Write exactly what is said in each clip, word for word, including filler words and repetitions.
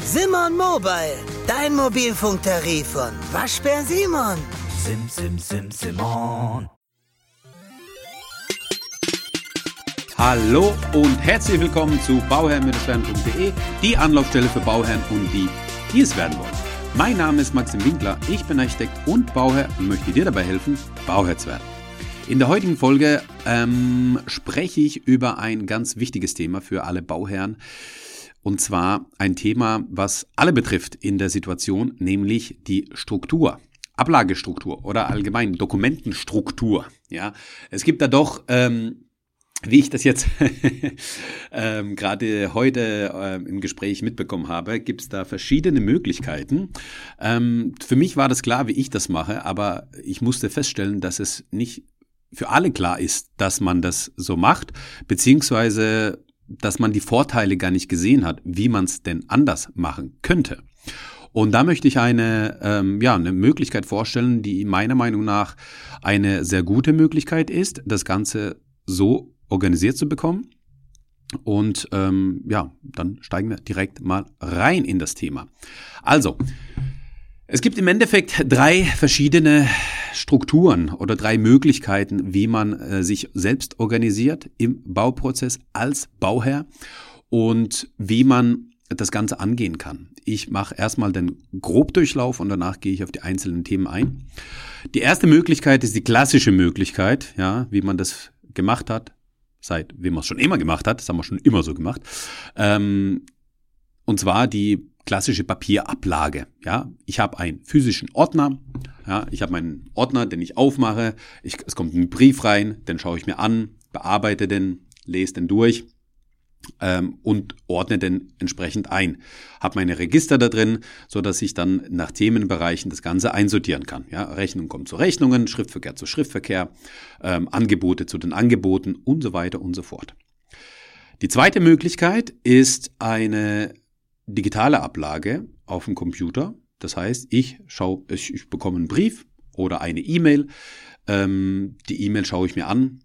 Simon Mobile, dein Mobilfunktarif von Waschbär Simon. Sim, sim, sim, Simon. Hallo und herzlich willkommen zu bauherren punkt de, die Anlaufstelle für Bauherren und die, die es werden wollen. Mein Name ist Maxim Winkler, ich bin Architekt und Bauherr und möchte dir dabei helfen, Bauherr zu werden. In der heutigen Folge ähm, spreche ich über ein ganz wichtiges Thema für alle Bauherren. Und zwar ein Thema, was alle betrifft in der Situation, nämlich die Struktur, Ablagestruktur oder allgemein Dokumentenstruktur. Ja, es gibt da doch, ähm, wie ich das jetzt ähm, gerade heute ähm, im Gespräch mitbekommen habe, gibt es da verschiedene Möglichkeiten. Ähm, für mich war das klar, wie ich das mache, aber ich musste feststellen, dass es nicht für alle klar ist, dass man das so macht, beziehungsweise dass man die Vorteile gar nicht gesehen hat, wie man es denn anders machen könnte. Und da möchte ich eine, ähm, ja, eine Möglichkeit vorstellen, die meiner Meinung nach eine sehr gute Möglichkeit ist, das Ganze so organisiert zu bekommen. Und ähm, ja, dann steigen wir direkt mal rein in das Thema. Also, es gibt im Endeffekt drei verschiedene Strukturen oder drei Möglichkeiten, wie man äh, sich selbst organisiert im Bauprozess als Bauherr und wie man das Ganze angehen kann. Ich mache erstmal den Grobdurchlauf und danach gehe ich auf die einzelnen Themen ein. Die erste Möglichkeit ist die klassische Möglichkeit, ja, wie man das gemacht hat, seit wie man es schon immer gemacht hat, das haben wir schon immer so gemacht, ähm, und zwar die klassische Papierablage. Ja, ich habe einen physischen Ordner. Ja, ich habe meinen Ordner, den ich aufmache. Ich, es kommt ein Brief rein, den schaue ich mir an, bearbeite den, lese den durch ähm, und ordne den entsprechend ein. Habe meine Register da drin, so dass ich dann nach Themenbereichen das Ganze einsortieren kann. Ja, Rechnung kommt zu Rechnungen, Schriftverkehr zu Schriftverkehr, ähm, Angebote zu den Angeboten und so weiter und so fort. Die zweite Möglichkeit ist eine digitale Ablage auf dem Computer. Das heißt, ich schaue, ich, ich bekomme einen Brief oder eine E-Mail. Ähm, die E-Mail schaue ich mir an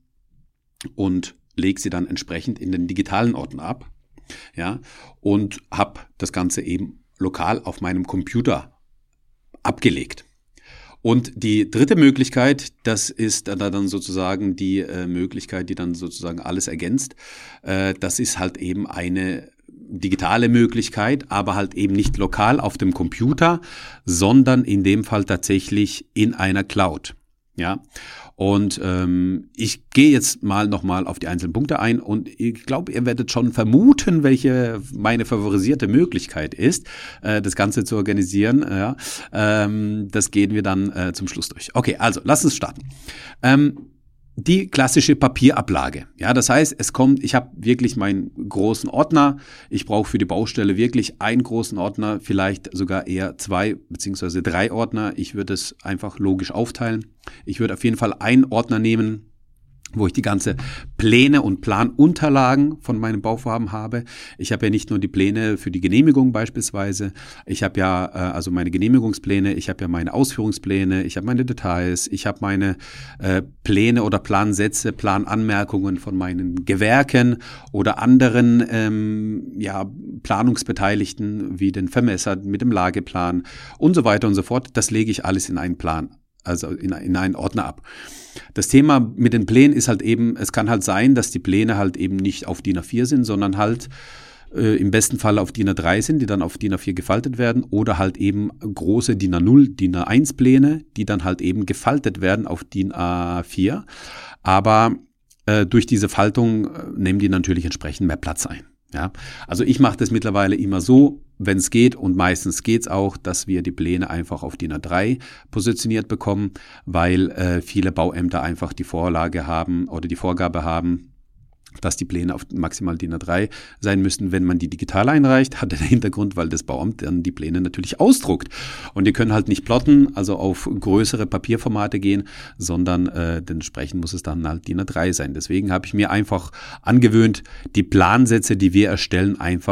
und lege sie dann entsprechend in den digitalen Ordner ab. Ja, und habe das Ganze eben lokal auf meinem Computer abgelegt. Und die dritte Möglichkeit, das ist dann sozusagen die äh, Möglichkeit, die dann sozusagen alles ergänzt. Äh, das ist halt eben eine digitale Möglichkeit, aber halt eben nicht lokal auf dem Computer, sondern in dem Fall tatsächlich in einer Cloud. Ja, und ähm, ich gehe jetzt mal nochmal auf die einzelnen Punkte ein und ich glaube, ihr werdet schon vermuten, welche meine favorisierte Möglichkeit ist, äh, das Ganze zu organisieren. Ja, ähm, das gehen wir dann äh, zum Schluss durch. Okay, also lass uns starten. Ähm, Die klassische Papierablage. Ja, das heißt, es kommt, ich habe wirklich meinen großen Ordner. Ich brauche für die Baustelle wirklich einen großen Ordner, vielleicht sogar eher zwei beziehungsweise drei Ordner. Ich würde es einfach logisch aufteilen. Ich würde auf jeden Fall einen Ordner nehmen, wo ich die ganze Pläne und Planunterlagen von meinem Bauvorhaben habe. Ich habe ja nicht nur die Pläne für die Genehmigung beispielsweise, ich habe ja äh, also meine Genehmigungspläne, ich habe ja meine Ausführungspläne, ich habe meine Details, ich habe meine äh, Pläne oder Plansätze, Plananmerkungen von meinen Gewerken oder anderen ähm, ja, Planungsbeteiligten wie den Vermesser mit dem Lageplan und so weiter und so fort. Das lege ich alles in einen Plan, also in, in einen Ordner ab. Das Thema mit den Plänen ist halt eben, es kann halt sein, dass die Pläne halt eben nicht auf D I N A vier sind, sondern halt äh, im besten Fall auf D I N A drei sind, die dann auf D I N A vier gefaltet werden oder halt eben große D I N A null, D I N A eins Pläne, die dann halt eben gefaltet werden auf D I N A vier. Aber äh, durch diese Faltung äh, nehmen die natürlich entsprechend mehr Platz ein. Ja, also ich mache das mittlerweile immer so, wenn es geht und meistens geht's auch, dass wir die Pläne einfach auf D I N A drei positioniert bekommen, weil äh, viele Bauämter einfach die Vorlage haben oder die Vorgabe haben, dass die Pläne auf maximal D I N A drei sein müssen. Wenn man die digital einreicht, hat den Hintergrund, weil das Bauamt dann die Pläne natürlich ausdruckt. Und die können halt nicht plotten, also auf größere Papierformate gehen, sondern äh, entsprechend muss es dann halt D I N A drei sein. Deswegen habe ich mir einfach angewöhnt, die Plansätze, die wir erstellen, einfach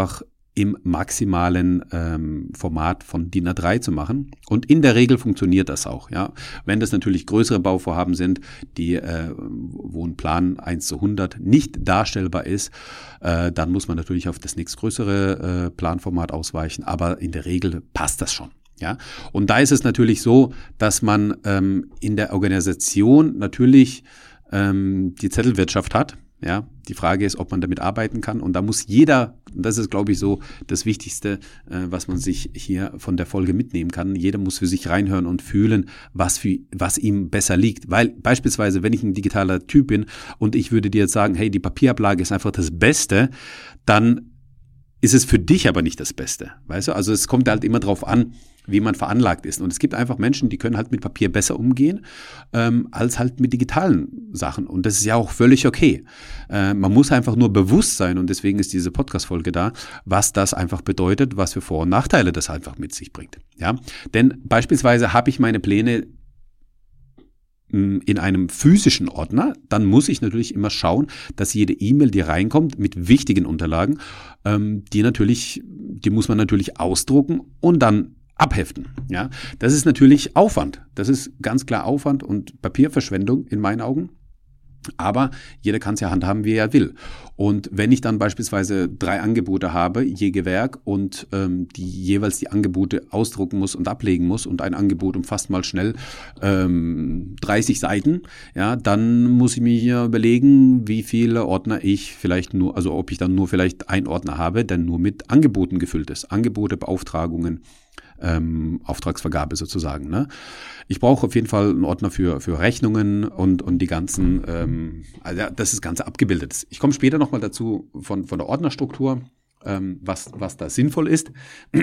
im maximalen ähm, Format von D I N A drei zu machen. Und in der Regel funktioniert das auch. Ja, wenn das natürlich größere Bauvorhaben sind, die äh, wo ein Plan eins zu hundert nicht darstellbar ist, äh, dann muss man natürlich auf das nächstgrößere äh, Planformat ausweichen. Aber in der Regel passt das schon. Ja, und da ist es natürlich so, dass man ähm, in der Organisation natürlich ähm, die Zettelwirtschaft hat. Ja, die Frage ist, ob man damit arbeiten kann. Und da muss jeder, das ist, glaube ich, so das Wichtigste, äh, was man sich hier von der Folge mitnehmen kann. Jeder muss für sich reinhören und fühlen, was für, was ihm besser liegt. Weil beispielsweise, wenn ich ein digitaler Typ bin und ich würde dir jetzt sagen, hey, die Papierablage ist einfach das Beste, dann ist es für dich aber nicht das Beste. Weißt du? Also es kommt halt immer drauf an, wie man veranlagt ist. Und es gibt einfach Menschen, die können halt mit Papier besser umgehen, ähm, als halt mit digitalen Sachen. Und das ist ja auch völlig okay. Äh, man muss einfach nur bewusst sein, und deswegen ist diese Podcast-Folge da, was das einfach bedeutet, was für Vor- und Nachteile das einfach mit sich bringt. Ja? Denn beispielsweise habe ich meine Pläne in einem physischen Ordner, dann muss ich natürlich immer schauen, dass jede E-Mail, die reinkommt, mit wichtigen Unterlagen, ähm, die natürlich, die muss man natürlich ausdrucken und dann abheften. Ja, das ist natürlich Aufwand. Das ist ganz klar Aufwand und Papierverschwendung in meinen Augen. Aber jeder kann es ja handhaben, wie er will. Und wenn ich dann beispielsweise drei Angebote habe, je Gewerk, und ähm, die jeweils die Angebote ausdrucken muss und ablegen muss, und ein Angebot umfasst mal schnell ähm, dreißig Seiten, ja, dann muss ich mir hier überlegen, wie viele Ordner ich vielleicht nur, also ob ich dann nur vielleicht einen Ordner habe, der nur mit Angeboten gefüllt ist. Angebote, Beauftragungen, Ähm, Auftragsvergabe sozusagen. Ne? Ich brauche auf jeden Fall einen Ordner für für Rechnungen und und die ganzen, ähm, also das ist Ganze abgebildet ist. Ich komme später nochmal dazu von von der Ordnerstruktur, ähm, was was da sinnvoll ist,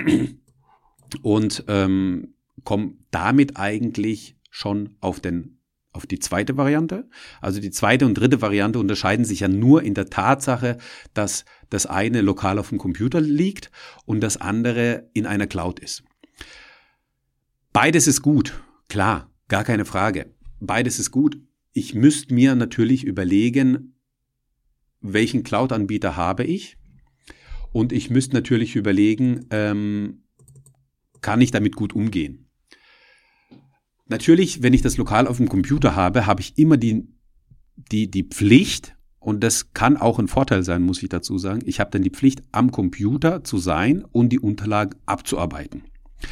und ähm, komme damit eigentlich schon auf den auf die zweite Variante. Also die zweite und dritte Variante unterscheiden sich ja nur in der Tatsache, dass das eine lokal auf dem Computer liegt und das andere in einer Cloud ist. Beides ist gut, klar, gar keine Frage. Beides ist gut. Ich müsste mir natürlich überlegen, welchen Cloud-Anbieter habe ich, und ich müsste natürlich überlegen, ähm, kann ich damit gut umgehen. Natürlich, wenn ich das lokal auf dem Computer habe, habe ich immer die, die, die Pflicht, und das kann auch ein Vorteil sein, muss ich dazu sagen, ich habe dann die Pflicht, am Computer zu sein und die Unterlagen abzuarbeiten.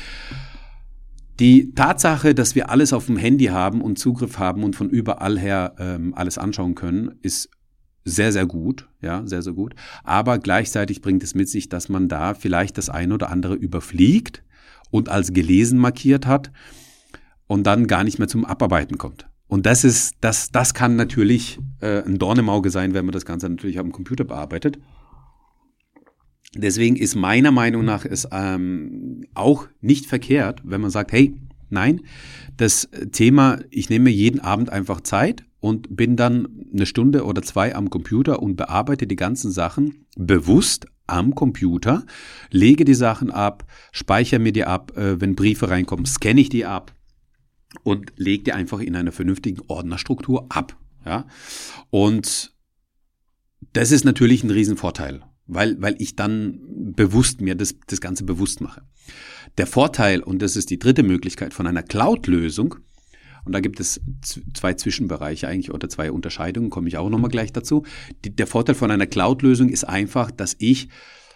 Die Tatsache, dass wir alles auf dem Handy haben und Zugriff haben und von überall her ähm, alles anschauen können, ist sehr, sehr gut, ja, sehr, sehr gut. Aber gleichzeitig bringt es mit sich, dass man da vielleicht das ein oder andere überfliegt und als gelesen markiert hat und dann gar nicht mehr zum Abarbeiten kommt. Und das ist, das, das kann natürlich äh, ein Dorn im Auge sein, wenn man das Ganze natürlich am Computer bearbeitet. Deswegen ist meiner Meinung nach es ähm, auch nicht verkehrt, wenn man sagt, hey, nein, das Thema, ich nehme mir jeden Abend einfach Zeit und bin dann eine Stunde oder zwei am Computer und bearbeite die ganzen Sachen bewusst am Computer, lege die Sachen ab, speichere mir die ab, äh, wenn Briefe reinkommen, scanne ich die ab und lege die einfach in einer vernünftigen Ordnerstruktur ab. Ja? Und das ist natürlich ein Riesenvorteil. Weil, weil ich dann bewusst mir das, das Ganze bewusst mache. Der Vorteil, und das ist die dritte Möglichkeit von einer Cloud-Lösung, und da gibt es zwei Zwischenbereiche eigentlich oder zwei Unterscheidungen, komme ich auch nochmal gleich dazu. Die, der Vorteil von einer Cloud-Lösung ist einfach, dass ich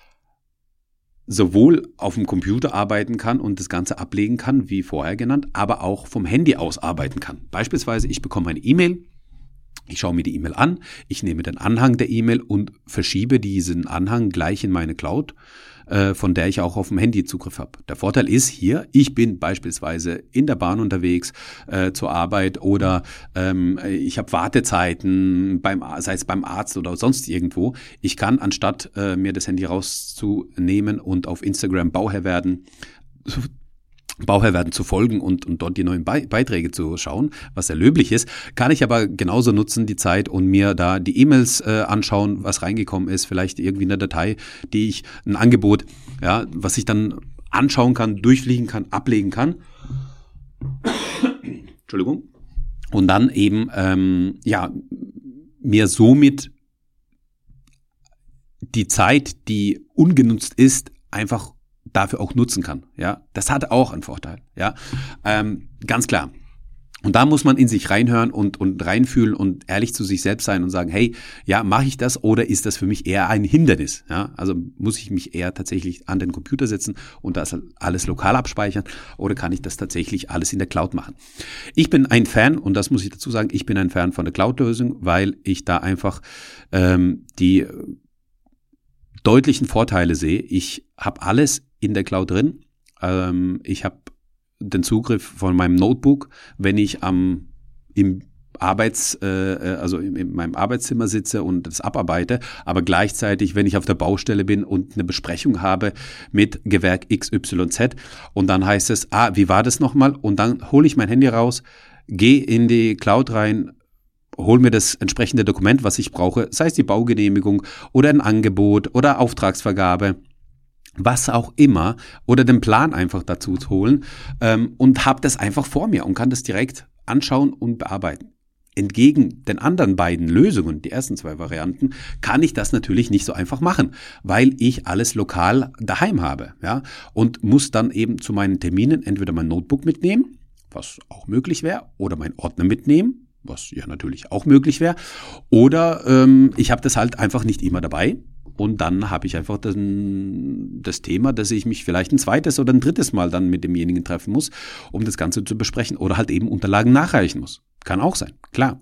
sowohl auf dem Computer arbeiten kann und das Ganze ablegen kann, wie vorher genannt, aber auch vom Handy aus arbeiten kann. Beispielsweise, ich bekomme eine E-Mail, ich schaue mir die E-Mail an, ich nehme den Anhang der E-Mail und verschiebe diesen Anhang gleich in meine Cloud, äh, von der ich auch auf dem Handy Zugriff habe. Der Vorteil ist hier, ich bin beispielsweise in der Bahn unterwegs äh, zur Arbeit oder ähm, ich habe Wartezeiten, beim, sei es beim Arzt oder sonst irgendwo. Ich kann, anstatt äh, mir das Handy rauszunehmen und auf Instagram Bauherr werden, Bauherr werden zu folgen und, und dort die neuen Be- Beiträge zu schauen, was sehr löblich ist, kann ich aber genauso nutzen, die Zeit, und mir da die E-Mails äh, anschauen, was reingekommen ist, vielleicht irgendwie eine Datei, die ich, ein Angebot, ja, was ich dann anschauen kann, durchfliegen kann, ablegen kann. Entschuldigung. Und dann eben, ähm, ja, mir somit die Zeit, die ungenutzt ist, einfach dafür auch nutzen kann. Ja, das hat auch einen Vorteil. Ja, ähm, ganz klar. Und da muss man in sich reinhören und, und reinfühlen und ehrlich zu sich selbst sein und sagen, hey, ja, mache ich das oder ist das für mich eher ein Hindernis? Ja, also muss ich mich eher tatsächlich an den Computer setzen und das alles lokal abspeichern oder kann ich das tatsächlich alles in der Cloud machen? Ich bin ein Fan, und das muss ich dazu sagen, ich bin ein Fan von der Cloud-Lösung, weil ich da einfach ähm, die deutlichen Vorteile sehe. Ich habe alles in der Cloud drin. Ähm, ich habe den Zugriff von meinem Notebook, wenn ich am im Arbeits, äh, also in, in meinem Arbeitszimmer sitze und das abarbeite, aber gleichzeitig, wenn ich auf der Baustelle bin und eine Besprechung habe mit Gewerk X Y Z und dann heißt es, ah, wie war das nochmal? Und dann hole ich mein Handy raus, gehe in die Cloud rein, hol mir das entsprechende Dokument, was ich brauche, sei es die Baugenehmigung oder ein Angebot oder Auftragsvergabe, was auch immer, oder den Plan einfach dazu zu holen ähm, und habe das einfach vor mir und kann das direkt anschauen und bearbeiten. Entgegen den anderen beiden Lösungen, die ersten zwei Varianten, kann ich das natürlich nicht so einfach machen, weil ich alles lokal daheim habe, ja, und muss dann eben zu meinen Terminen entweder mein Notebook mitnehmen, was auch möglich wäre, oder mein Ordner mitnehmen, was ja natürlich auch möglich wäre, oder ähm, ich habe das halt einfach nicht immer dabei. Und dann habe ich einfach das, das Thema, dass ich mich vielleicht ein zweites oder ein drittes Mal dann mit demjenigen treffen muss, um das Ganze zu besprechen oder halt eben Unterlagen nachreichen muss. Kann auch sein, klar.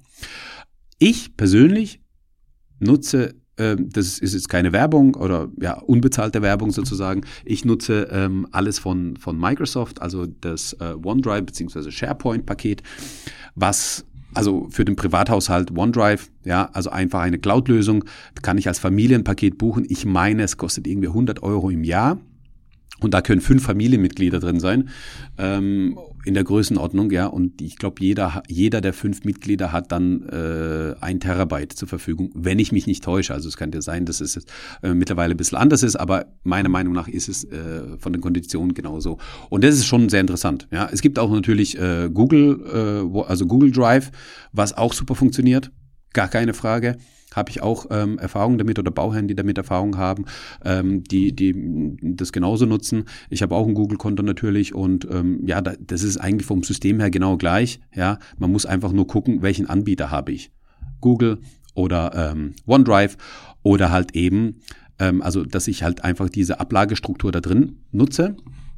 Ich persönlich nutze, äh, das ist jetzt keine Werbung oder ja unbezahlte Werbung sozusagen, ich nutze ähm, alles von, von Microsoft, also das äh, OneDrive bzw. SharePoint-Paket, was also für den Privathaushalt OneDrive, ja, also einfach eine Cloud-Lösung, kann ich als Familienpaket buchen. Ich meine, es kostet irgendwie hundert Euro im Jahr und da können fünf Familienmitglieder drin sein, ähm, in der Größenordnung, ja, und ich glaube, jeder, jeder der fünf Mitglieder hat dann äh, ein Terabyte zur Verfügung, wenn ich mich nicht täusche. Also es könnte ja sein, dass es äh, mittlerweile ein bisschen anders ist, aber meiner Meinung nach ist es äh, von den Konditionen genauso. Und das ist schon sehr interessant. Ja, es gibt auch natürlich äh, Google, äh, also Google Drive, was auch super funktioniert, gar keine Frage. Habe ich auch ähm, Erfahrung damit oder Bauherren, die damit Erfahrung haben, ähm, die die das genauso nutzen. Ich habe auch ein Google-Konto natürlich und ähm, ja, da, das ist eigentlich vom System her genau gleich. Ja, man muss einfach nur gucken, welchen Anbieter habe ich. Google oder ähm, OneDrive oder halt eben, ähm, also dass ich halt einfach diese Ablagestruktur da drin nutze.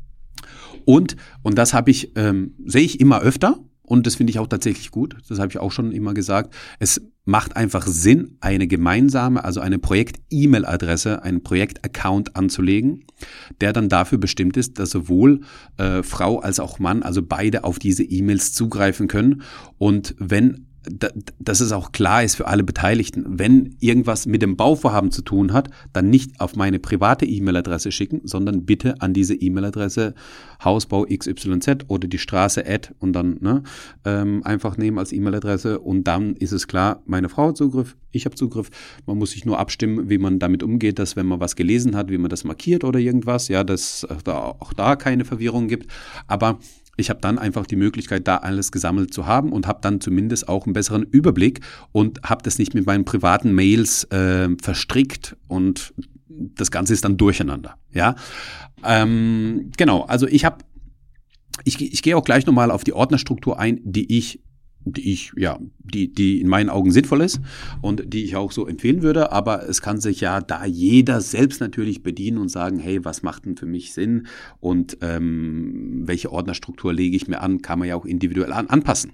Und, und das habe ich, ähm, sehe ich immer öfter. Und das finde ich auch tatsächlich gut. Das habe ich auch schon immer gesagt. Es macht einfach Sinn, eine gemeinsame, also eine Projekt-E-Mail-Adresse, einen Projekt-Account anzulegen, der dann dafür bestimmt ist, dass sowohl äh, Frau als auch Mann, also beide auf diese E-Mails zugreifen können. Und wenn dass es auch klar ist für alle Beteiligten, wenn irgendwas mit dem Bauvorhaben zu tun hat, dann nicht auf meine private E-Mail-Adresse schicken, sondern bitte an diese E-Mail-Adresse Hausbau X Y Z oder die Straße Ad und dann ne, ähm, einfach nehmen als E-Mail-Adresse und dann ist es klar, meine Frau hat Zugriff, ich habe Zugriff. Man muss sich nur abstimmen, wie man damit umgeht, dass wenn man was gelesen hat, wie man das markiert oder irgendwas, ja, dass es da auch da keine Verwirrung gibt, aber ich habe dann einfach die Möglichkeit, da alles gesammelt zu haben und habe dann zumindest auch einen besseren Überblick und habe das nicht mit meinen privaten Mails äh, verstrickt und das Ganze ist dann durcheinander. Ja, ähm, genau. Also ich habe, ich, ich gehe auch gleich nochmal auf die Ordnerstruktur ein, die ich die ich, ja, die, die in meinen Augen sinnvoll ist und die ich auch so empfehlen würde, aber es kann sich ja da jeder selbst natürlich bedienen und sagen, hey, was macht denn für mich Sinn und ähm, welche Ordnerstruktur lege ich mir an, kann man ja auch individuell an, anpassen.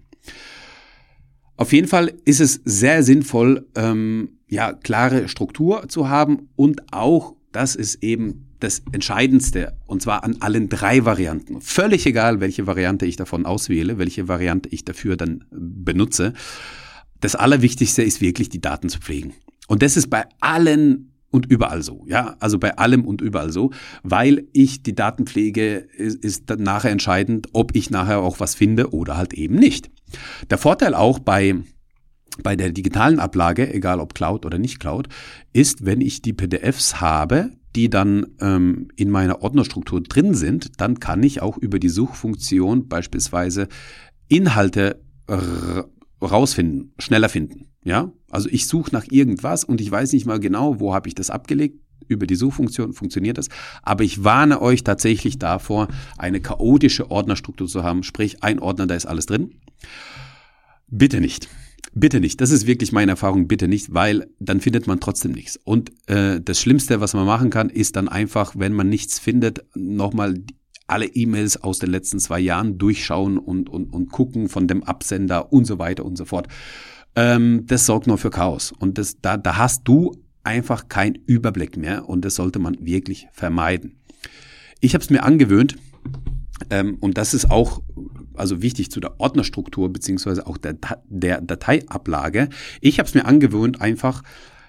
Auf jeden Fall ist es sehr sinnvoll, ähm, ja, klare Struktur zu haben und auch, das ist eben das Entscheidendste, und zwar an allen drei Varianten. Völlig egal, welche Variante ich davon auswähle, welche Variante ich dafür dann benutze. Das Allerwichtigste ist wirklich, die Daten zu pflegen. Und das ist bei allen und überall so, ja, also bei allem und überall so, weil ich die Daten pflege, ist, ist dann nachher entscheidend, ob ich nachher auch was finde oder halt eben nicht. Der Vorteil auch bei bei der digitalen Ablage, egal ob Cloud oder nicht Cloud, ist, wenn ich die P D Fs habe, die dann ähm, in meiner Ordnerstruktur drin sind, dann kann ich auch über die Suchfunktion beispielsweise Inhalte r- rausfinden, schneller finden. Ja, also ich suche nach irgendwas und ich weiß nicht mal genau, wo habe ich das abgelegt. über die Suchfunktion funktioniert das. Aber ich warne euch tatsächlich davor, eine chaotische Ordnerstruktur zu haben. Sprich, ein Ordner, da ist alles drin. Bitte nicht. Bitte nicht. Das ist wirklich meine Erfahrung. Bitte nicht, weil dann findet man trotzdem nichts. Und äh, das Schlimmste, was man machen kann, ist dann einfach, wenn man nichts findet, nochmal alle E-Mails aus den letzten zwei Jahren durchschauen und, und, und gucken von dem Absender und so weiter und so fort. Ähm, das sorgt nur für Chaos. Und das, da, da hast du einfach keinen Überblick mehr und das sollte man wirklich vermeiden. Ich habe es mir angewöhnt, ähm, und das ist auch also wichtig zu der Ordnerstruktur beziehungsweise auch der, der Dateiablage. Ich habe es mir angewöhnt, einfach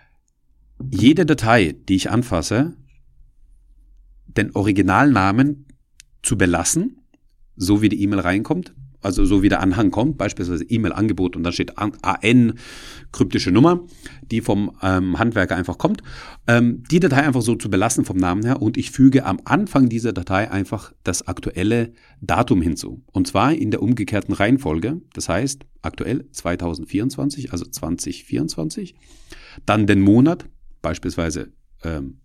jede Datei, die ich anfasse, den Originalnamen zu belassen, so wie die E-Mail reinkommt, also so wie der Anhang kommt, beispielsweise E-Mail-Angebot und dann steht A N, kryptische Nummer, die vom ähm, Handwerker einfach kommt, ähm, die Datei einfach so zu belassen vom Namen her und ich füge am Anfang dieser Datei einfach das aktuelle Datum hinzu und zwar in der umgekehrten Reihenfolge, das heißt aktuell zwanzig vierundzwanzig, also zwanzig vierundzwanzig, dann den Monat, beispielsweise ähm,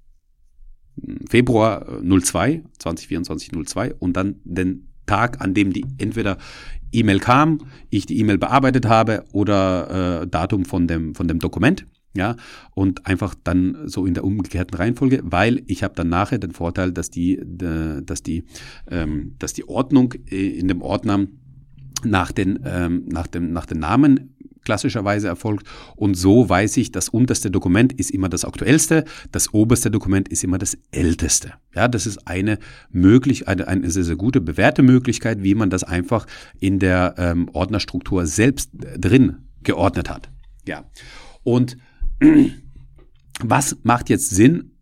Februar null zwei, zwanzig vierundzwanzig null zwei und dann den Tag, an dem die entweder E-Mail kam, ich die E-Mail bearbeitet habe oder äh, Datum von dem von dem Dokument, ja, und einfach dann so in der umgekehrten Reihenfolge, weil ich habe dann nachher den Vorteil, dass die de, dass die ähm, dass die Ordnung in dem Ordner nach den ähm, nach dem nach den Namen klassischerweise erfolgt und so weiß ich, das unterste Dokument ist immer das aktuellste, das oberste Dokument ist immer das älteste. Ja, das ist eine möglich eine, eine sehr, sehr gute bewährte Möglichkeit, wie man das einfach in der ähm, Ordnerstruktur selbst drin geordnet hat. Ja, und was macht jetzt Sinn?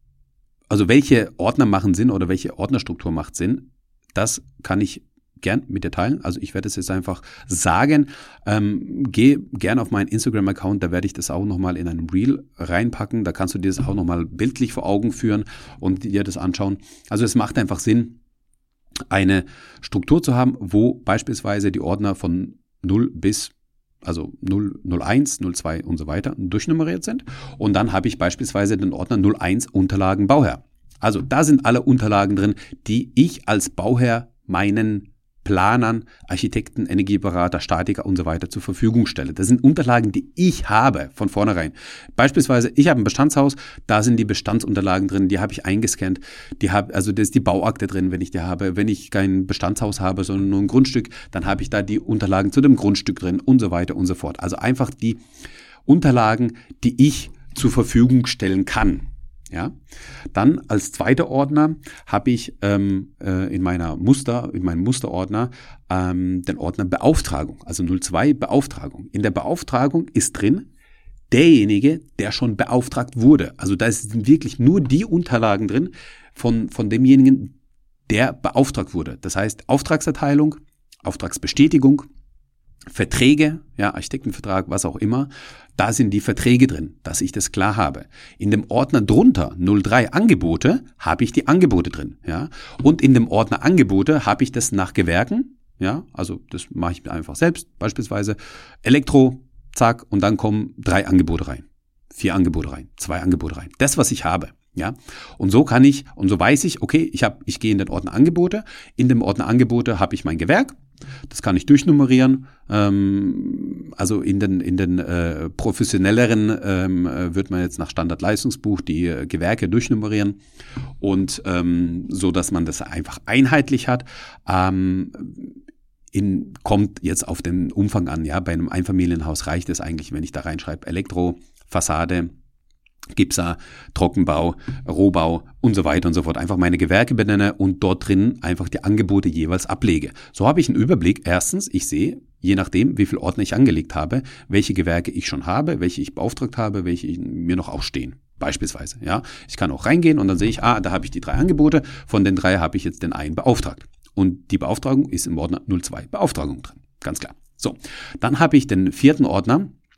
Also welche Ordner machen Sinn oder welche Ordnerstruktur macht Sinn? Das kann ich gern mit dir teilen. Also ich werde es jetzt einfach sagen. Ähm, geh gern auf meinen Instagram-Account, da werde ich das auch nochmal in einem Reel reinpacken. Da kannst du dir das auch nochmal bildlich vor Augen führen und dir das anschauen. Also es macht einfach Sinn, eine Struktur zu haben, wo beispielsweise die Ordner von null bis also null, null eins, null zwei und so weiter durchnummeriert sind. Und dann habe ich beispielsweise den Ordner null eins Unterlagen Bauherr. Also da sind alle Unterlagen drin, die ich als Bauherr meinen Planern, Architekten, Energieberater, Statiker und so weiter zur Verfügung stelle. Das sind Unterlagen, die ich habe von vornherein. Beispielsweise, ich habe ein Bestandshaus, da sind die Bestandsunterlagen drin, die habe ich eingescannt. Die habe, also da ist die Bauakte drin, wenn ich die habe. Wenn ich kein Bestandshaus habe, sondern nur ein Grundstück, dann habe ich da die Unterlagen zu dem Grundstück drin und so weiter und so fort. Also einfach die Unterlagen, die ich zur Verfügung stellen kann. Ja, dann als zweiter Ordner habe ich ähm, äh, in meiner Muster, in meinem Musterordner ähm, den Ordner Beauftragung, also null zwei Beauftragung. In der Beauftragung ist drin derjenige, der schon beauftragt wurde. Also da sind wirklich nur die Unterlagen drin von von demjenigen, der beauftragt wurde. Das heißt Auftragserteilung, Auftragsbestätigung, Verträge, ja, Architektenvertrag, was auch immer, da sind die Verträge drin, dass ich das klar habe. In dem Ordner drunter, null drei Angebote, habe ich die Angebote drin, ja. Und in dem Ordner Angebote habe ich das nach Gewerken, ja, also das mache ich mir einfach selbst, beispielsweise Elektro, zack, und dann kommen drei Angebote rein, vier Angebote rein, zwei Angebote rein. Das, was ich habe. Ja, und so kann ich, und so weiß ich, okay, ich habe, ich gehe in den Ordner Angebote, in dem Ordner Angebote habe ich mein Gewerk, das kann ich durchnummerieren, ähm, also in den, in den äh, professionelleren ähm, wird man jetzt nach Standardleistungsbuch die äh, Gewerke durchnummerieren und ähm, so, dass man das einfach einheitlich hat. Ähm, in, kommt jetzt auf den Umfang an, ja, bei einem Einfamilienhaus reicht es eigentlich, wenn ich da reinschreibe Elektro, Fassade, Gipser, Trockenbau, Rohbau und so weiter und so fort. Einfach meine Gewerke benenne und dort drin einfach die Angebote jeweils ablege. So habe ich einen Überblick. Erstens, ich sehe, je nachdem, wie viel Ordner ich angelegt habe, welche Gewerke ich schon habe, welche ich beauftragt habe, welche mir noch ausstehen. Beispielsweise, ja. Ich kann auch reingehen und dann sehe ich, ah, da habe ich die drei Angebote. Von den drei habe ich jetzt den einen beauftragt. Und die Beauftragung ist im Ordner null zwei Beauftragung drin. Ganz klar. So. Dann habe ich den vierten Ordner.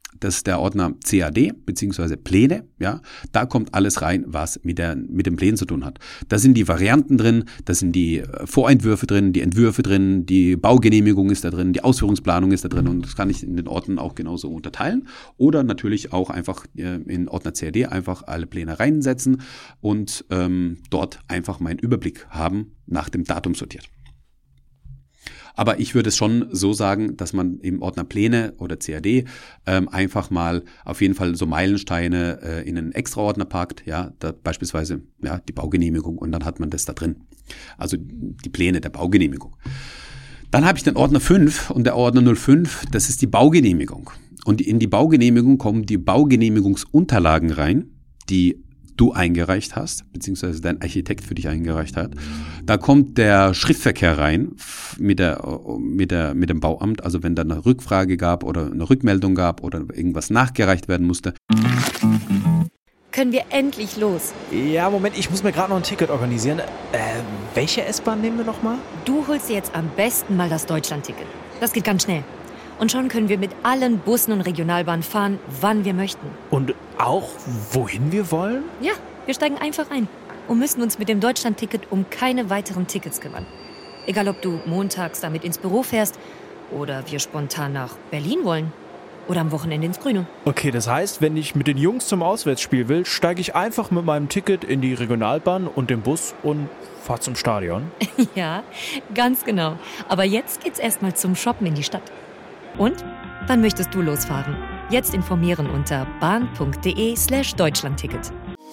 Das ist der Ordner C A D bzw. Pläne. Ja, da kommt alles rein, was mit, der, mit den Plänen zu tun hat. Da sind die Varianten drin, da sind die Vorentwürfe drin, die Entwürfe drin, die Baugenehmigung ist da drin, die Ausführungsplanung ist da drin und das kann ich in den Ordnern auch genauso unterteilen. Oder natürlich auch einfach in Ordner C A D einfach alle Pläne reinsetzen und ähm, dort einfach meinen Überblick haben, nach dem Datum sortiert. Aber ich würde es schon so sagen, dass man im Ordner Pläne oder C A D ähm, einfach mal auf jeden Fall so Meilensteine äh, in einen Extraordner packt, ja, da beispielsweise ja, die Baugenehmigung und dann hat man das da drin. Also die Pläne der Baugenehmigung. Dann habe ich den Ordner fünf und der Ordner null fünf, das ist die Baugenehmigung. Und in die Baugenehmigung kommen die Baugenehmigungsunterlagen rein, die du eingereicht hast, beziehungsweise dein Architekt für dich eingereicht hat. Da kommt der Schriftverkehr rein mit der, mit der, mit dem Bauamt, also wenn da eine Rückfrage gab oder eine Rückmeldung gab oder irgendwas nachgereicht werden musste. Können wir endlich los? Ja, Moment, ich muss mir gerade noch ein Ticket organisieren. Äh, welche S-Bahn nehmen wir nochmal? Du holst dir jetzt am besten mal das Deutschland-Ticket. Das geht ganz schnell. Und schon können wir mit allen Bussen und Regionalbahnen fahren, wann wir möchten. Und auch, wohin wir wollen? Ja, wir steigen einfach ein und müssen uns mit dem Deutschland-Ticket um keine weiteren Tickets kümmern. Egal, ob du montags damit ins Büro fährst oder wir spontan nach Berlin wollen oder am Wochenende ins Grüne. Okay, das heißt, wenn ich mit den Jungs zum Auswärtsspiel will, steige ich einfach mit meinem Ticket in die Regionalbahn und den Bus und fahre zum Stadion? Ja, ganz genau. Aber jetzt geht's erstmal zum Shoppen in die Stadt. Und? Wann möchtest du losfahren? Jetzt informieren unter bahn.de slash Deutschlandticket.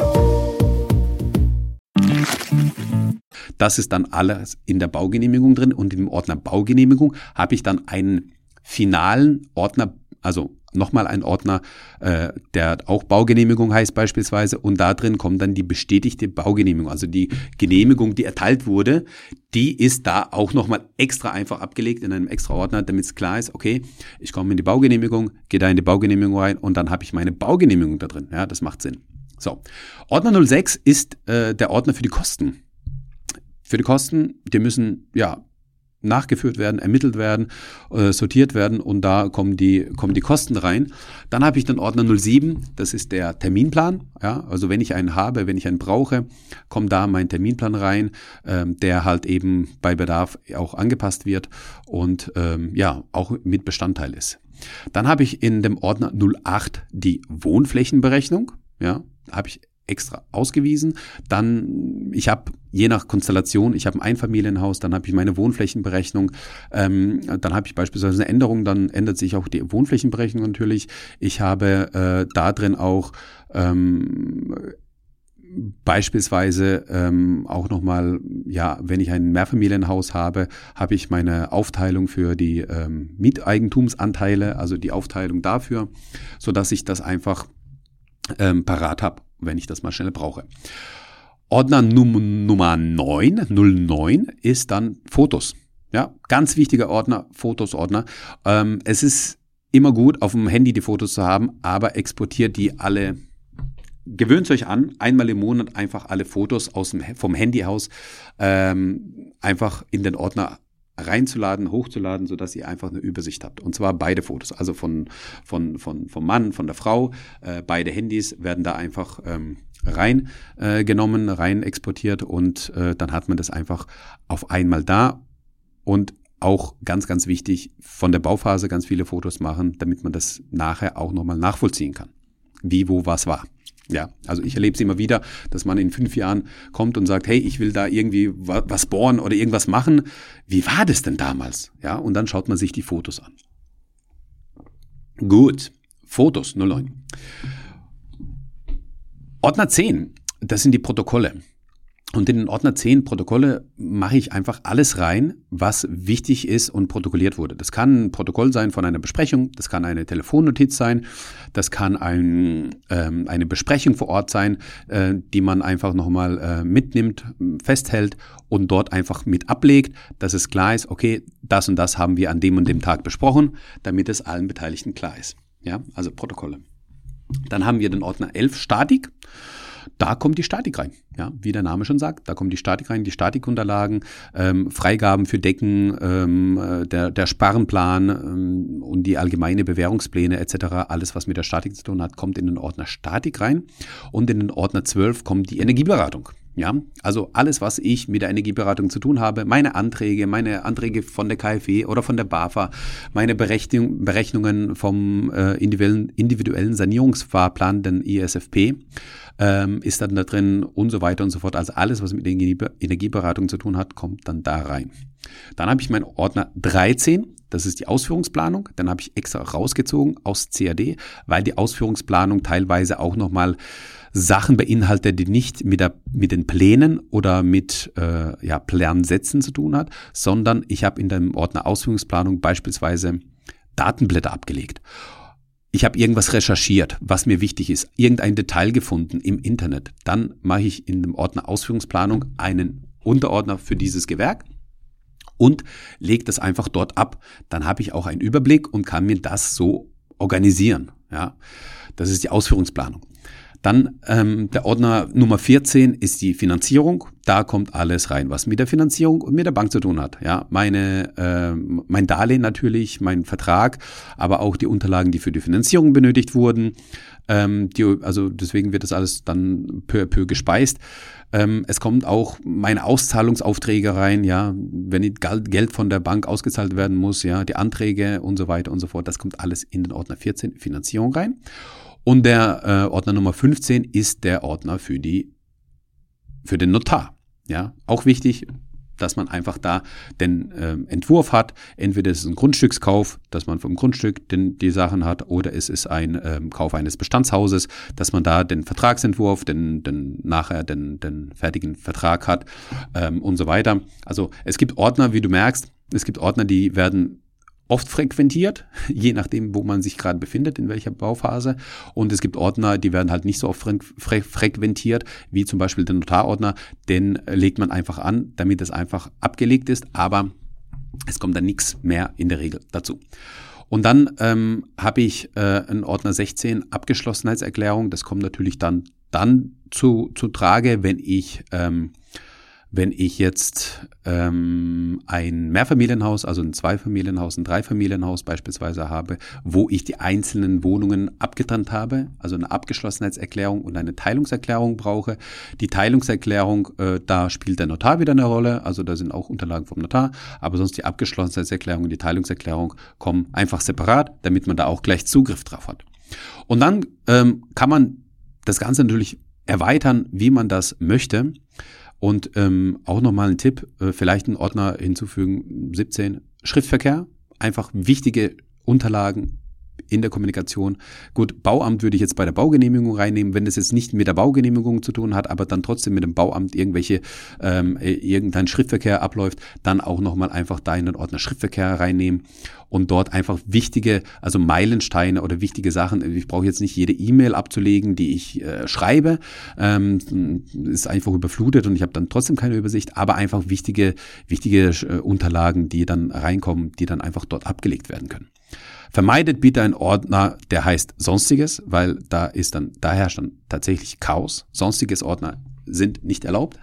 Das ist dann alles in der Baugenehmigung drin und im Ordner Baugenehmigung habe ich dann einen finalen Ordner, also nochmal ein Ordner, äh, der auch Baugenehmigung heißt beispielsweise und da drin kommt dann die bestätigte Baugenehmigung, also die Genehmigung, die erteilt wurde, die ist da auch nochmal extra einfach abgelegt in einem extra Ordner, damit es klar ist, okay, ich komme in die Baugenehmigung, gehe da in die Baugenehmigung rein und dann habe ich meine Baugenehmigung da drin, ja, das macht Sinn. So, Ordner null sechs ist äh, der Ordner für die Kosten. Für die Kosten, die müssen, ja, nachgeführt werden, ermittelt werden, äh, sortiert werden und da kommen die, kommen die Kosten rein. Dann habe ich den Ordner null sieben, das ist der Terminplan. Ja, also wenn ich einen habe, wenn ich einen brauche, kommt da mein Terminplan rein, ähm, der halt eben bei Bedarf auch angepasst wird und ähm, ja, auch mit Bestandteil ist. Dann habe ich in dem Ordner null acht die Wohnflächenberechnung. Ja, habe ich extra ausgewiesen. Dann, ich habe je nach Konstellation, ich habe ein Einfamilienhaus, dann habe ich meine Wohnflächenberechnung, ähm, dann habe ich beispielsweise eine Änderung, dann ändert sich auch die Wohnflächenberechnung natürlich. Ich habe äh, da drin auch ähm, beispielsweise ähm, auch nochmal, ja, wenn ich ein Mehrfamilienhaus habe, habe ich meine Aufteilung für die ähm, Mieteigentumsanteile, also die Aufteilung dafür, sodass ich das einfach ähm, parat habe, wenn ich das mal schnell brauche. Ordner Num- Nummer neun, null neun, ist dann Fotos. Ja, ganz wichtiger Ordner, Fotos-Ordner. Ähm, es ist immer gut, auf dem Handy die Fotos zu haben, aber exportiert die alle. Gewöhnt euch an, einmal im Monat einfach alle Fotos aus dem, vom Handy aus ähm, einfach in den Ordner reinzuladen, hochzuladen, sodass ihr einfach eine Übersicht habt. Und zwar beide Fotos, also von, von, von, vom Mann, von der Frau. Äh, beide Handys werden da einfach ähm, rein äh, genommen, rein exportiert und äh, dann hat man das einfach auf einmal da. Und auch ganz, ganz wichtig, von der Bauphase ganz viele Fotos machen, damit man das nachher auch nochmal nachvollziehen kann. Wie, wo, was war. Ja, also ich erlebe es immer wieder, dass man in fünf Jahren kommt und sagt, hey, ich will da irgendwie was bohren oder irgendwas machen. Wie war das denn damals? Ja, und dann schaut man sich die Fotos an. Gut, Fotos, null neun. Ordner zehn, das sind die Protokolle. Und in den Ordner zehn Protokolle mache ich einfach alles rein, was wichtig ist und protokolliert wurde. Das kann ein Protokoll sein von einer Besprechung, das kann eine Telefonnotiz sein, das kann ein, ähm, eine Besprechung vor Ort sein, äh, die man einfach nochmal äh, mitnimmt, festhält und dort einfach mit ablegt, dass es klar ist, okay, das und das haben wir an dem und dem Tag besprochen, damit es allen Beteiligten klar ist. Ja, also Protokolle. Dann haben wir den Ordner elf Statik. da kommt die Statik rein. Ja, wie der Name schon sagt, da kommt die Statik rein, die Statikunterlagen, ähm, Freigaben für Decken, ähm, der, der Sparrenplan ähm, und die allgemeine Bewährungspläne et cetera. Alles, was mit der Statik zu tun hat, kommt in den Ordner Statik rein. Und in den Ordner zwölf kommt die Energieberatung. Ja, also alles, was ich mit der Energieberatung zu tun habe, meine Anträge, meine Anträge von der K f W oder von der BAFA, meine Berechnung, Berechnungen vom äh, individuellen, individuellen Sanierungsfahrplan, den I S F P, ähm, ist dann da drin und so weiter und so fort. Also alles, was mit der Energieberatung zu tun hat, kommt dann da rein. Dann habe ich meinen Ordner dreizehn, das ist die Ausführungsplanung. Dann habe ich extra rausgezogen aus C A D, weil die Ausführungsplanung teilweise auch nochmal Sachen beinhaltet, die nicht mit, der, mit den Plänen oder mit äh, ja, Plansätzen zu tun hat, sondern ich habe in dem Ordner Ausführungsplanung beispielsweise Datenblätter abgelegt. Ich habe irgendwas recherchiert, was mir wichtig ist, irgendein Detail gefunden im Internet. Dann mache ich in dem Ordner Ausführungsplanung einen Unterordner für dieses Gewerk und lege das einfach dort ab. Dann habe ich auch einen Überblick und kann mir das so organisieren. Ja, das ist die Ausführungsplanung. Dann ähm, der Ordner Nummer vierzehn ist die Finanzierung. Da kommt alles rein, was mit der Finanzierung und mit der Bank zu tun hat. Ja, meine, äh, mein Darlehen natürlich, mein Vertrag, aber auch die Unterlagen, die für die Finanzierung benötigt wurden. Ähm, die, also deswegen wird das alles dann peu à peu gespeist. Ähm, es kommt auch meine Auszahlungsaufträge rein, ja, wenn Geld von der Bank ausgezahlt werden muss, ja, die Anträge und so weiter und so fort. Das kommt alles in den Ordner vierzehn, Finanzierung rein. Und der äh, Ordner Nummer fünfzehn ist der Ordner für die für den Notar. Ja, auch wichtig, dass man einfach da den äh, Entwurf hat. Entweder ist es ein Grundstückskauf, dass man vom Grundstück den, die Sachen hat, oder es ist ein ähm, Kauf eines Bestandshauses, dass man da den Vertragsentwurf, den, den nachher den, den fertigen Vertrag hat ähm, und so weiter. Also es gibt Ordner, wie du merkst, es gibt Ordner, die werden oft frequentiert, je nachdem, wo man sich gerade befindet, in welcher Bauphase. Und es gibt Ordner, die werden halt nicht so oft fre- fre- frequentiert, wie zum Beispiel der Notarordner. Den legt man einfach an, damit es einfach abgelegt ist, aber es kommt dann nichts mehr in der Regel dazu. Und dann ähm, habe ich äh, einen Ordner sechzehn, Abgeschlossenheitserklärung. Das kommt natürlich dann, dann zu, zu Trage, wenn ich ähm, Wenn ich jetzt ähm, ein Mehrfamilienhaus, also ein Zweifamilienhaus, ein Dreifamilienhaus beispielsweise habe, wo ich die einzelnen Wohnungen abgetrennt habe, also eine Abgeschlossenheitserklärung und eine Teilungserklärung brauche. Die Teilungserklärung, äh, da spielt der Notar wieder eine Rolle, also da sind auch Unterlagen vom Notar, aber sonst die Abgeschlossenheitserklärung und die Teilungserklärung kommen einfach separat, damit man da auch gleich Zugriff drauf hat. Und dann ähm, kann man das Ganze natürlich erweitern, wie man das möchte. Und ähm, auch nochmal ein Tipp, äh, vielleicht einen Ordner hinzufügen, siebzehn, Schriftverkehr, einfach wichtige Unterlagen in der Kommunikation. Gut, Bauamt würde ich jetzt bei der Baugenehmigung reinnehmen, wenn das jetzt nicht mit der Baugenehmigung zu tun hat, aber dann trotzdem mit dem Bauamt irgendwelche, ähm, irgendein Schriftverkehr abläuft, dann auch nochmal einfach da in den Ordner Schriftverkehr reinnehmen und dort einfach wichtige, also Meilensteine oder wichtige Sachen. Ich brauche jetzt nicht jede E-Mail abzulegen, die ich äh, schreibe, ähm, ist einfach überflutet und ich habe dann trotzdem keine Übersicht, aber einfach wichtige, wichtige äh, Unterlagen, die dann reinkommen, die dann einfach dort abgelegt werden können. Vermeidet bitte einen Ordner, der heißt Sonstiges, weil da ist dann, da herrscht dann tatsächlich Chaos. Sonstiges Ordner sind nicht erlaubt.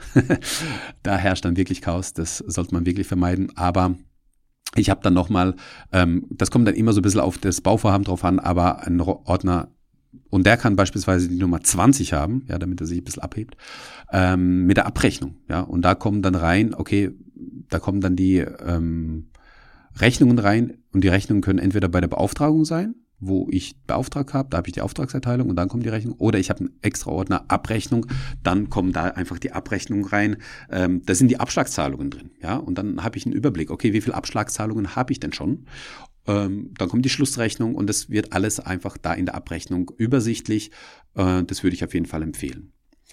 Da herrscht dann wirklich Chaos, das sollte man wirklich vermeiden. Aber ich habe dann nochmal, ähm, das kommt dann immer so ein bisschen auf das Bauvorhaben drauf an, aber ein Ordner, und der kann beispielsweise die Nummer zwanzig haben, ja, damit er sich ein bisschen abhebt, ähm, mit der Abrechnung. Ja, und da kommen dann rein, okay, da kommen dann die ähm, Rechnungen rein, und die Rechnungen können entweder bei der Beauftragung sein, wo ich beauftragt habe, da habe ich die Auftragserteilung und dann kommt die Rechnung, oder ich habe einen extra Ordner Abrechnung, dann kommen da einfach die Abrechnungen rein. Ähm, da sind die Abschlagszahlungen drin, ja, und dann habe ich einen Überblick, okay, wie viele Abschlagszahlungen habe ich denn schon? Ähm, dann kommt die Schlussrechnung und das wird alles einfach da in der Abrechnung übersichtlich. Äh, das würde ich auf jeden Fall empfehlen.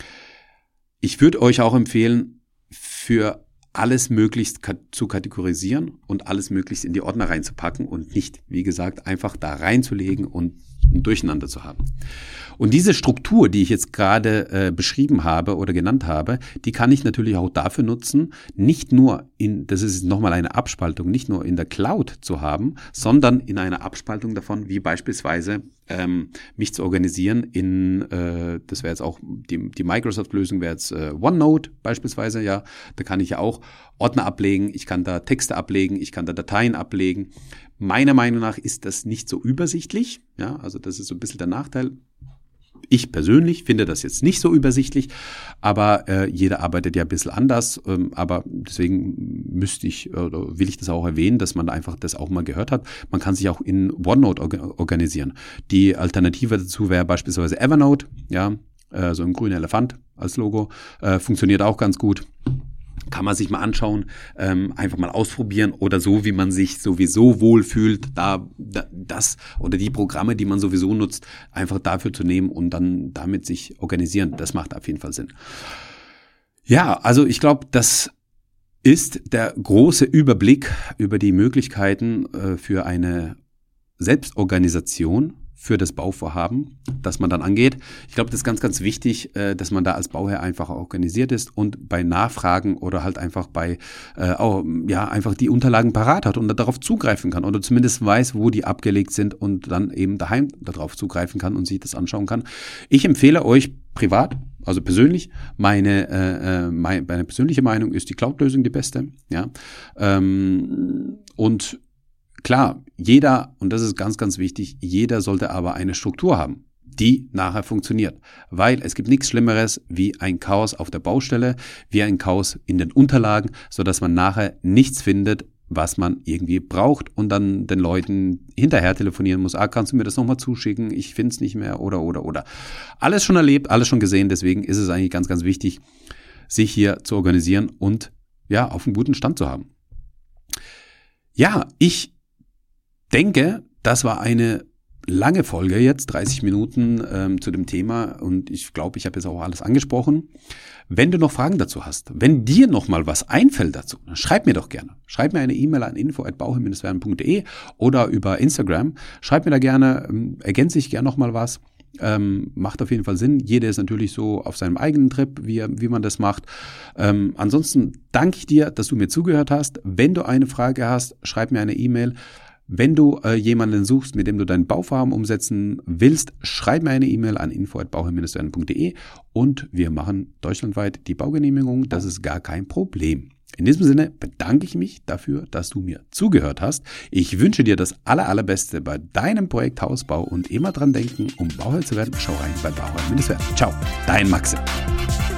Ich würde euch auch empfehlen, für alles möglichst zu kategorisieren und alles möglichst in die Ordner reinzupacken und nicht, wie gesagt, einfach da reinzulegen und ein Durcheinander zu haben. Und diese Struktur, die ich jetzt gerade äh, beschrieben habe oder genannt habe, die kann ich natürlich auch dafür nutzen, nicht nur in, das ist nochmal eine Abspaltung, nicht nur in der Cloud zu haben, sondern in einer Abspaltung davon, wie beispielsweise ähm, mich zu organisieren in, äh, das wäre jetzt auch, die, die Microsoft-Lösung wäre jetzt äh, OneNote beispielsweise, ja, da kann ich ja auch Ordner ablegen, ich kann da Texte ablegen, ich kann da Dateien ablegen. Meiner Meinung nach ist das nicht so übersichtlich, ja, also das ist so ein bisschen der Nachteil. Ich persönlich finde das jetzt nicht so übersichtlich, aber äh, jeder arbeitet ja ein bisschen anders, ähm, aber deswegen müsste ich oder will ich das auch erwähnen, dass man einfach das auch mal gehört hat. Man kann sich auch in OneNote orga- organisieren. Die Alternative dazu wäre beispielsweise Evernote, ja, äh, so ein grüner Elefant als Logo, äh, funktioniert auch ganz gut. Kann man sich mal anschauen, ähm, einfach mal ausprobieren oder so, wie man sich sowieso wohlfühlt, da, da das oder die Programme, die man sowieso nutzt, einfach dafür zu nehmen und dann damit sich organisieren. Das macht auf jeden Fall Sinn. Ja, also ich glaube, das ist der große Überblick über die Möglichkeiten äh, für eine Selbstorganisation für das Bauvorhaben, das man dann angeht. Ich glaube, das ist ganz, ganz wichtig, dass man da als Bauherr einfach organisiert ist und bei Nachfragen oder halt einfach bei, äh, auch, ja, einfach die Unterlagen parat hat und darauf zugreifen kann oder zumindest weiß, wo die abgelegt sind und dann eben daheim darauf zugreifen kann und sich das anschauen kann. Ich empfehle euch privat, also persönlich, meine, äh, meine, meine persönliche Meinung ist die Cloud-Lösung die beste, ja, ähm, und klar, jeder, und das ist ganz, ganz wichtig, jeder sollte aber eine Struktur haben, die nachher funktioniert. Weil es gibt nichts Schlimmeres wie ein Chaos auf der Baustelle, wie ein Chaos in den Unterlagen, sodass man nachher nichts findet, was man irgendwie braucht und dann den Leuten hinterher telefonieren muss. Ah, kannst du mir das nochmal zuschicken? Ich finde es nicht mehr oder, oder, oder. Alles schon erlebt, alles schon gesehen, deswegen ist es eigentlich ganz, ganz wichtig, sich hier zu organisieren und ja, auf einem guten Stand zu haben. Ja, ich denke, das war eine lange Folge jetzt, dreißig Minuten ähm, zu dem Thema und ich glaube, ich habe jetzt auch alles angesprochen. Wenn du noch Fragen dazu hast, wenn dir noch mal was einfällt dazu, dann schreib mir doch gerne. Schreib mir eine E-Mail an info at bauherr Bindestrich werden punkt de oder über Instagram. Schreib mir da gerne, ähm, ergänze ich gerne noch mal was. Ähm, macht auf jeden Fall Sinn. Jeder ist natürlich so auf seinem eigenen Trip, wie, wie man das macht. Ähm, ansonsten danke ich dir, dass du mir zugehört hast. Wenn du eine Frage hast, schreib mir eine E-Mail. Wenn du äh, jemanden suchst, mit dem du dein Bauvorhaben umsetzen willst, schreib mir eine E-Mail an info at bauherr Bindestrich werden punkt de und wir machen deutschlandweit die Baugenehmigung. Das ist gar kein Problem. In diesem Sinne bedanke ich mich dafür, dass du mir zugehört hast. Ich wünsche dir das aller, allerbeste bei deinem Projekt Hausbau und immer dran denken, um Bauherr zu werden, schau rein bei Bauherr Bindestrich werden. Ciao, dein Maxim.